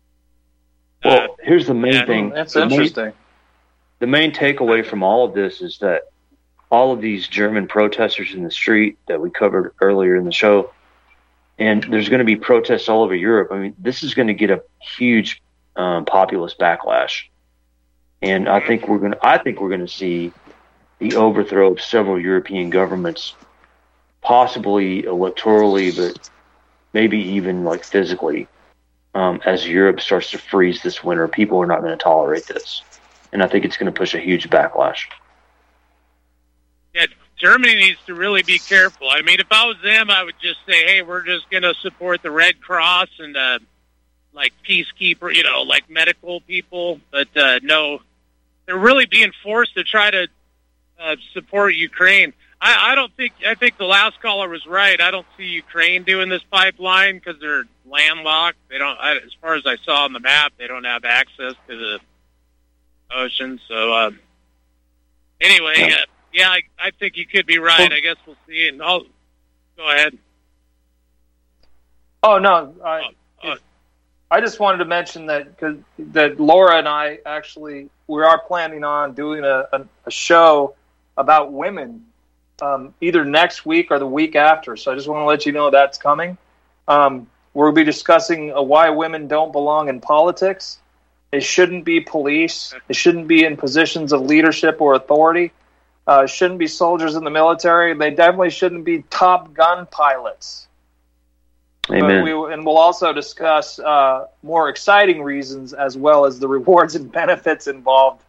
Uh, well, here's the main yeah, thing. That's the interesting. Main, the main takeaway from all of this is that all of these German protesters in the street that we covered earlier in the show, and there's going to be protests all over Europe. I mean, this is going to get a huge um, populist backlash, and I think we're going. To, I think we're going to see the overthrow of several European governments, possibly electorally, but maybe even like physically, um, as Europe starts to freeze this winter. People are not going to tolerate this, and I think it's going to push a huge backlash. Yeah. Germany needs to really be careful. I mean, if I was them, I would just say, hey, we're just going to support the Red Cross and, uh, like, peacekeeper, you know, like medical people. But, uh, no, they're really being forced to try to uh, support Ukraine. I, I don't think, I think the last caller was right. I don't see Ukraine doing this pipeline because they're landlocked. They don't, I, as far as I saw on the map, they don't have access to the ocean. So, uh, anyway, yeah. uh, Yeah, I, I think you could be right. I guess we'll see. And I'll go ahead. Oh no, I, oh, uh, I just wanted to mention that because that Laura and I actually we are planning on doing a, a, a show about women, um, either next week or the week after. So I just want to let you know that's coming. Um, we'll be discussing uh, why women don't belong in politics. They shouldn't be police. They shouldn't be in positions of leadership or authority. Uh, shouldn't be soldiers in the military. They definitely shouldn't be Top Gun pilots. Amen. But we, and we'll also discuss uh, more exciting reasons as well as the rewards and benefits involved.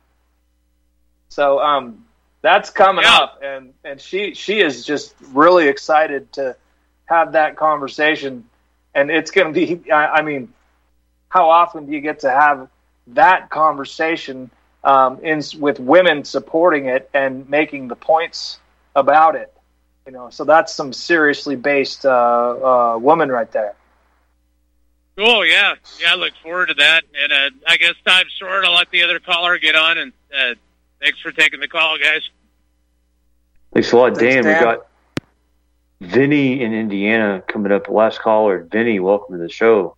So um, that's coming yeah. up, and, and she she is just really excited to have that conversation. And it's going to be, I, I mean, how often do you get to have that conversation Um, in, with women supporting it and making the points about it, you know? So that's some seriously based uh, uh, woman right there. Cool, yeah, yeah. I look forward to that. And uh, I guess time's short. I'll let the other caller get on. And uh, thanks for taking the call, guys. Thanks a lot, Thanks, Dan. Dan. We got Vinny in Indiana coming up. The last caller, Vinny. Welcome to the show.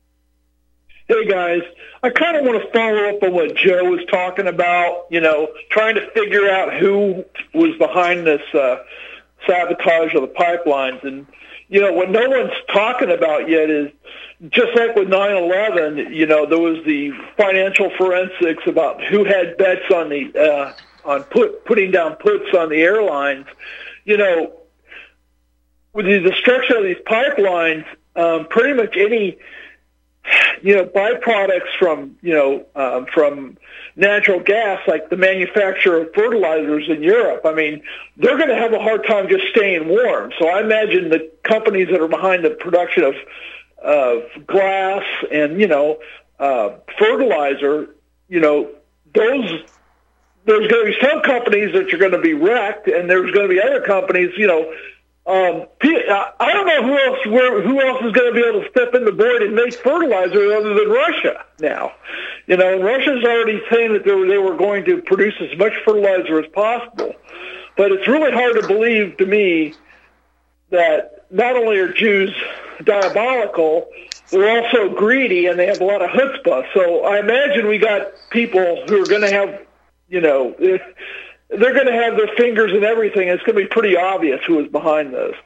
Hey, guys. I kind of want to follow up on what Joe was talking about, you know, trying to figure out who was behind this uh, sabotage of the pipelines. And, you know, what no one's talking about yet is, just like with nine eleven, you know, there was the financial forensics about who had bets on the uh, on put, putting down puts on the airlines. You know, with the destruction of these pipelines, um, pretty much any you know, byproducts from, you know, um, from natural gas, like the manufacture of fertilizers in Europe, I mean, they're going to have a hard time just staying warm. So I imagine the companies that are behind the production of, of glass and, you know, uh, fertilizer, you know, those there's going to be some companies that are going to be wrecked, and there's going to be other companies, you know. Um, I don't know who else where, who else is going to be able to step in the board and make fertilizer other than Russia now. You know, Russia's already saying that they were, they were going to produce as much fertilizer as possible. But it's really hard to believe to me that not only are Jews diabolical, they're also greedy, and they have a lot of chutzpah. So I imagine we got people who are going to have, you know, they're going to have their fingers in everything. It's going to be pretty obvious who is behind this.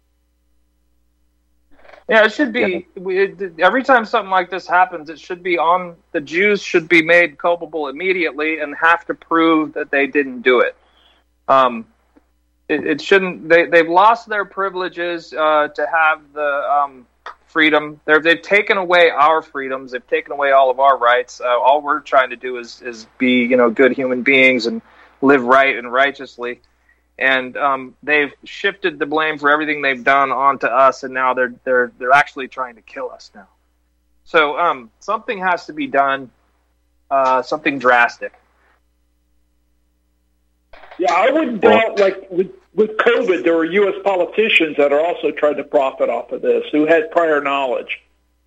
Yeah, it should be. We, every time something like this happens, it should be on the Jews should be made culpable immediately and have to prove that they didn't do it. Um, it, it shouldn't. They they've lost their privileges uh, to have the um, freedom. They're, they've taken away our freedoms. They've taken away all of our rights. Uh, all we're trying to do is is be you know good human beings and live right and righteously. And um, they've shifted the blame for everything they've done onto us, and now they're they're they're actually trying to kill us now. So um, something has to be done, uh, something drastic. Yeah, I wouldn't doubt, like with, with COVID, there were U S politicians that are also trying to profit off of this, who had prior knowledge.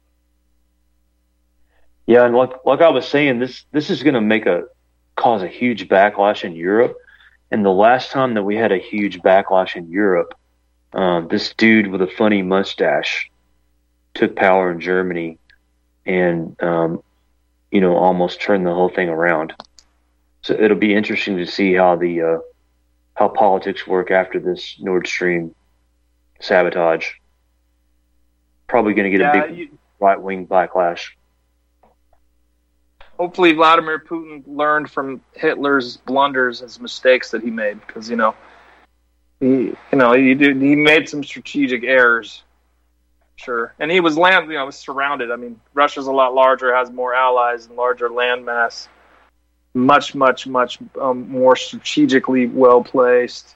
Yeah, and like like I was saying, this this is going to make a cause a huge backlash in Europe. And the last time that we had a huge backlash in Europe, um, this dude with a funny mustache took power in Germany and, um, you know, almost turned the whole thing around. So it'll be interesting to see how the uh, how politics work after this Nord Stream sabotage. Probably going to get yeah, a big you, right-wing backlash. Hopefully Vladimir Putin learned from Hitler's blunders, his mistakes that he made, because you know, he you know he did, he made some strategic errors, sure, and he was land you know was surrounded. I mean, Russia's a lot larger, has more allies and larger landmass, much much much um, more strategically well placed.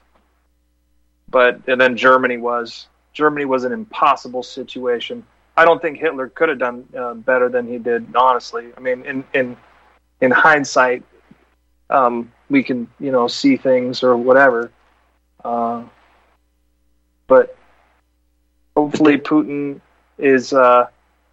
But and then Germany was Germany was an impossible situation. I don't think Hitler could have done uh, better than he did, honestly. I mean, in in, in hindsight, um, we can, you know, see things or whatever. Uh, but hopefully Putin is... Uh,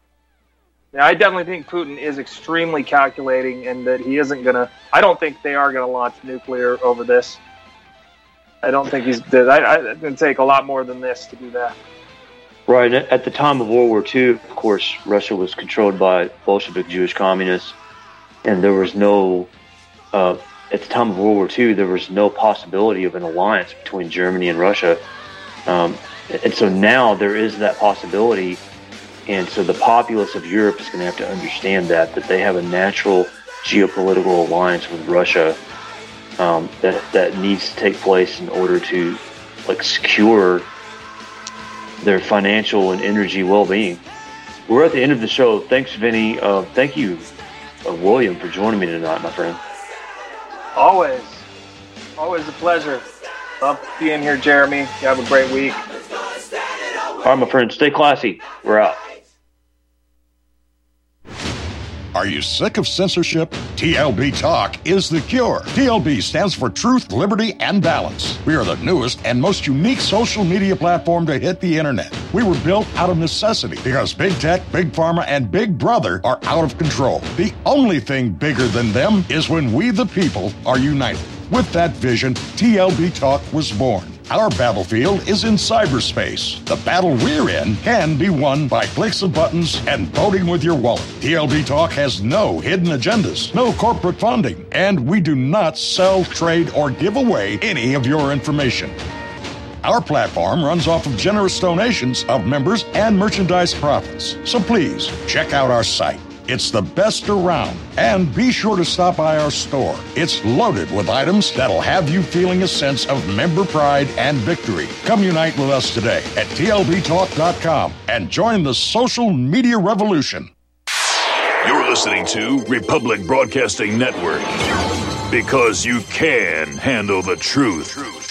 I definitely think Putin is extremely calculating and that he isn't going to... I don't think they are going to launch nuclear over this. I don't think he's... I, I, it's going to take a lot more than this to do that. Right. At the time of World War Two, of course, Russia was controlled by Bolshevik Jewish communists, and there was no, uh, at the time of World War Two, there was no possibility of an alliance between Germany and Russia. Um, and so now there is that possibility, and so the populace of Europe is going to have to understand that, that they have a natural geopolitical alliance with Russia um, that, that needs to take place in order to, like, secure their financial and energy well-being. We're at the end of the show. Thanks, Vinny. Uh, thank you, uh, William, for joining me tonight, my friend. Always. Always a pleasure. Love being here, Jeremy. You have a great week. All right, my friend. Stay classy. We're out. Are you sick of censorship? T L B Talk is the cure. T L B stands for Truth, Liberty, and Balance. We are the newest and most unique social media platform to hit the internet. We were built out of necessity because Big Tech, Big Pharma, and Big Brother are out of control. The only thing bigger than them is when we the people are united. With that vision, T L B Talk was born. Our battlefield is in cyberspace. The battle we're in can be won by clicks of buttons and voting with your wallet. T L B Talk has no hidden agendas, no corporate funding, and we do not sell, trade, or give away any of your information. Our platform runs off of generous donations of members and merchandise profits. So please, check out our site. It's the best around. And be sure to stop by our store. It's loaded with items that'll have you feeling a sense of member pride and victory. Come unite with us today at T L B talk dot com and join the social media revolution. You're listening to Republic Broadcasting Network, because you can handle the truth.